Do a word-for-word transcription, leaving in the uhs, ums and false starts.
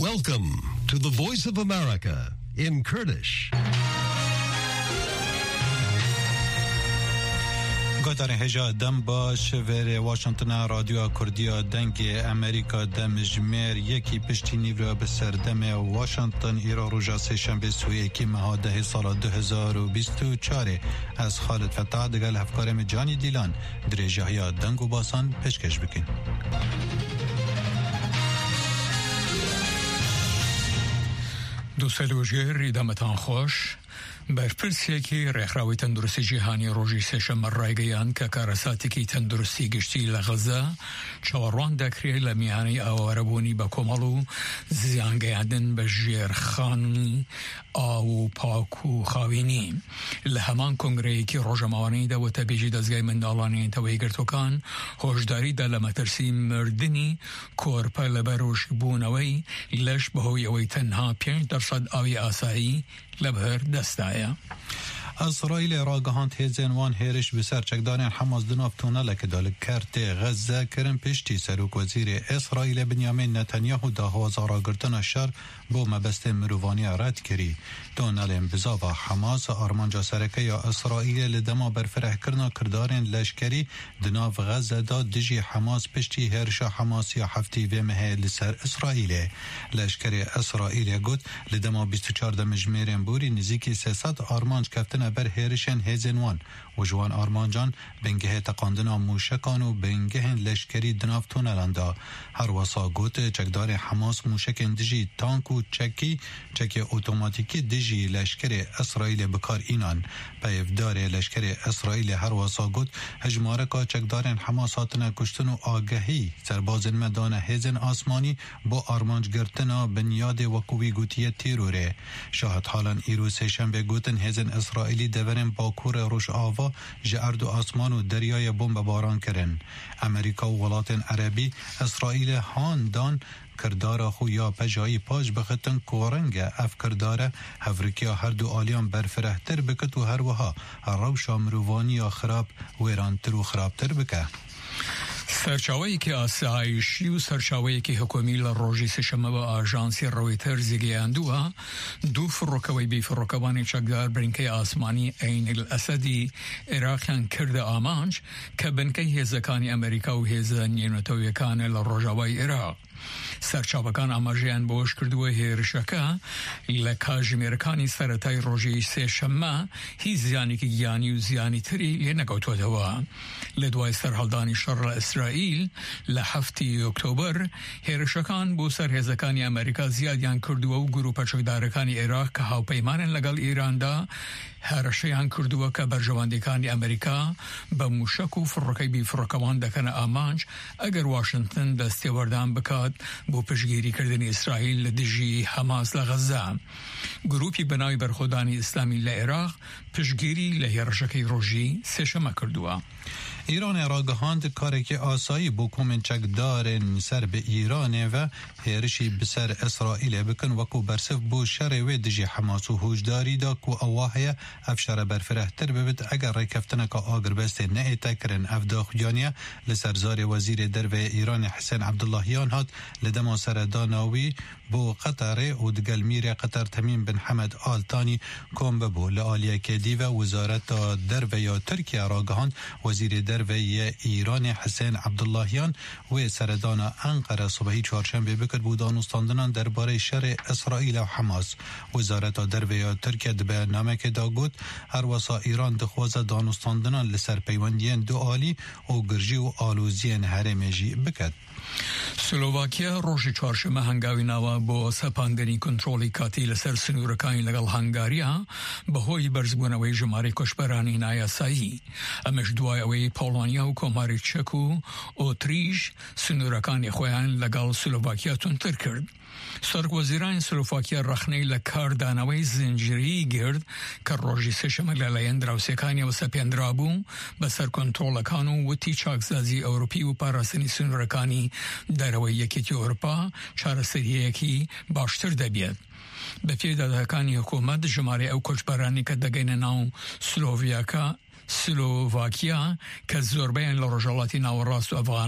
Welcome to the Voice of America in Kurdish. گذر هجا دم باش ور واشنطن رادیو کردیا دنگ امریکا دم جمر یکی پشتی نیورو به سردم واشنطن ایرا روژا سه شنبه سوی اکی مهاده سال دو هزار و بیست و چهار از خالد فتاح دگل هفکارم جانی دیلان دریجه های دنگ و باسان پشکش بکن. دوستان وجیر دمتان خوش. برپرسی که رخراوی تندرستی جهانی روزی سهشنبه رایگیان که کارساتی که تندرستی گشتی لغزه چهاران دکری لمیانی آواربونی با کمالو زیانگیدن به جیرخانی آو پاکو خاوینی لهمان کنگره که روزمانی دا و تبیجی دزگای مندالانی توی گرتوکان هوشداری دا لمترسی مردنی کورپا لبروش بونوی لش بهوی اوی تنها پینج درصد آوی آسایی لبهر دستایا. اسرائیل راگهاند هزین وان هیرش بسر چکدارن حماس دناف تونل که دال کرت غزه کرن پشتی سروک وزیر اسرائیل بنیامین نتانیاهو دا هوازارا گرتن شر بو مبست مروانی رد کری. تونل بزاوا حماس آرمانجا سرکه یا اسرائیل لدما برفره کرنا کردارن لشکری دناف غزه دا دجی حماس پشتی هیرش حماس یا هفتی و مه لسر اسرائیل. لشکری اسرائیل گوت لدما بیست و چهار مجمرین بوری نزیکی سیصد آرمانج کفتن بر هیرشن هزینوان و جوان آرمانجان بنگه تقاندنا موشکان و بنگه لشکری دناف تونلاندا هر واسا گوت چکدار حماس موشکن دجی تانک و چکی چکی اوتوماتیکی دجی لشکر اسرائیل بکار اینان پیفدار لشکر اسرائیل هر واسا گوت هجمارکا چکدارن حماس هاتنا کشتن و آگهی سربازن مدان هزین آسمانی با آرمانج گرتنا بنیاد وکوی گوتی تیروره شاهد حالان ایرو سهشنبه گوتن هزین اسرائیلی دورن باکور روش آوا جعرد و آسمان و دریای بمب باران کرن. امریکا و ولاتن عربی اسرائیل هان دان کردار خو یا پجایی پاش بختن کورنگ اف کردار هفرکیا هر دو آلیان برفره تر بکت و هر وها روشا مروانی یا خراب ویران تر و خراب تر بکه. سرچاوی که آسایشی و سرچاوی که حکومی لروژی سشمه و آژانسی رویتر زیگیاندوها دو فروکوی بی فروکوانی چکدار برنکه آسمانی عین الاسدی عراقیان کرده آمانج که بنکه هزکانی امریکا و هزن ینوتویکان لروژاوی عراق. سرچاوکان آماجیان بوش کردوه هیرشکا لکاجمیرکانی سرطای روژی سشمه هی زیانی که گیانی و زیانی تری لنگوتو دوا. لدوای سرحالدانی شر اسرائیل لحفتی اکتبر هیرشکان بو سرهزکانی امریکا زیادیان کردوه و گروپا چکدارکانی عراق که هاو پیمان لگل ایران دا هرشیان کردوه که برجواندکانی امریکا با موشک و فرقی بی فرقوان دکن آمانج اگر واشنطن دستی وردان بکاد بو پشگیری کردن اسرائیل لدجی حماس لغزه. گروپی بنای برخودانی اسلامی لعراق پشگیری لهیرشکی روژی سشمه کردوه. ایران راگهاند کاری که آسایی بو کومنچکدارن سر به ایران و هیرشی بسر اسرائیل بکن وکو برسف بو شر و دجی حماس و هوشداری دا کو اواهی افشار برفره تر ببت اگر ریکفتنه که آگر بسته نه تکرن افدا خجانیه لسرزار وزیر در و ایران حسین عبداللهیان هات لدما سرداناوی بو قطر و دگل میر قطر تمیم بن حمد آلتانی کم ببو لآلیه کدی و وزارت در و یا ترکیه راگهاند وزیر در و ایران حسین عبداللهیان و سردان انقره صبحی چهارشنبه بکرد بودان استاندنان درباره شر اسرائیل و حماس. وزارت در و یا ترکیه به نامه که داگود هر واسا ایران دخوازه دانستاندنان لسر پیوندین دو آلی و گرجی و آلوزین هرمجی بکرد. سلوواکیا روژی چهارشنبه هنگاوی نوا با سپاندنی کنترولی کاتی لسر سنورکانی لگل هنگاریا به هوی برزبونوی جماری کشبرانی نایاسایی. امش دوای اوی پولانیا و کماری چکو اوتریش سنورکانی خویان لگل سلوواکیا تونتر کرد. سرک وزیران سلوواکیا رخنی لکار دانوی زنجیری گرد که روژی سشم للیند روسیکانی و سپیندرابو بسر کنترولکانو و تی چاکزازی اوروپی و پاراسنی سنورکانی دروی یکیتی اروپا چارسری یکی باشتر دبید. به پیدادهکانی حکومت جماری او کچبرانی که دگین ناو سلوواکیا سلوواکیا که زوربین لرجالاتی ناوراست و افغان